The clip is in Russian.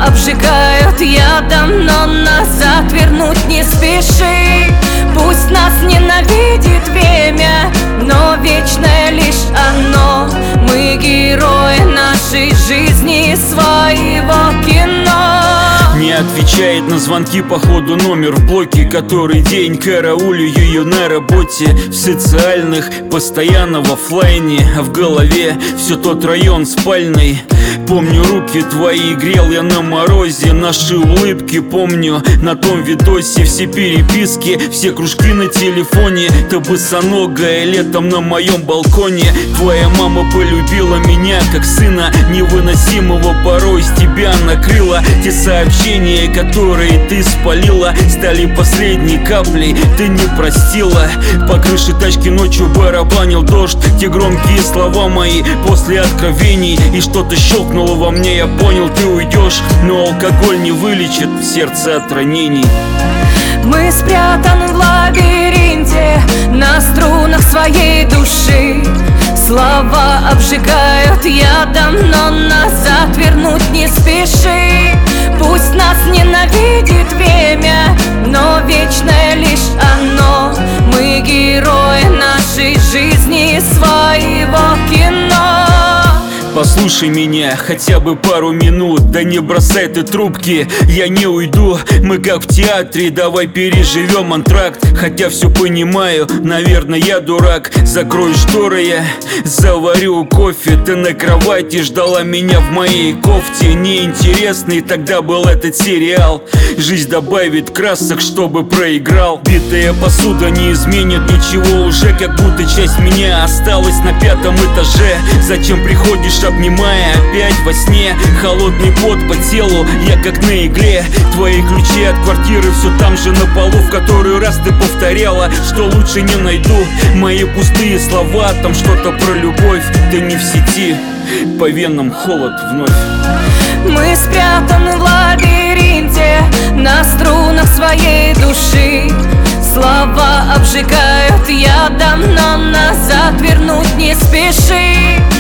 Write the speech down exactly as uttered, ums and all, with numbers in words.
обжигают ядом, но назад вернуть не спеши. Пусть нас ненавидит время, но вечное лишь оно. Мы герои нашей жизни, своего кино. Не отвечает на звонки, походу номер в блоке. Который день караулю ее на работе. В социальных, постоянно в оффлайне. А в голове все тот район спальный. Помню, руки твои грел я на морозе. Наши улыбки помню на том видосе. Все переписки, все кружки на телефоне. Ты босоногая летом на моем балконе. Твоя мама полюбила меня как сына невыносимого, порой с тебя накрыла. Те сообщения, которые ты спалила, стали последней каплей, ты не простила. По крыше тачки ночью барабанил дождь. Те громкие слова мои после откровений. И что-то щелкнуло во мне, я понял, ты уйдешь. Но алкоголь не вылечит сердце от ранений. Мы спрятаны в лабиринте, на струнах своей души. Слова обжигают ядом, но назад вернуть не спеши. Пусть нас ненавидит время, но вечное лишь оно. Мы герои нашей жизни, своего кино. Послушай меня хотя бы пару минут. Да не бросай ты трубки, я не уйду. Мы как в театре, давай переживем антракт. Хотя все понимаю, наверное, я дурак. Закрой шторы, я заварю кофе. Ты на кровати ждала меня в моей кофте. Неинтересный тогда был этот сериал. Жизнь добавит красок, чтобы проиграл. Битая посуда не изменит ничего уже. Как будто часть меня осталась на пятом этаже. Зачем приходишь, обнимая опять во сне? Холодный пот по телу, я как на игле. Твои ключи от квартиры все там же на полу. В который раз ты повторяла, что лучше не найду. Мои пустые слова, там что-то про любовь. Ты не в сети, по венам холод вновь. Мы спрятаны в лабиринте, на струнах своей души. Слова обжигают ядом, но назад вернуть не спеши.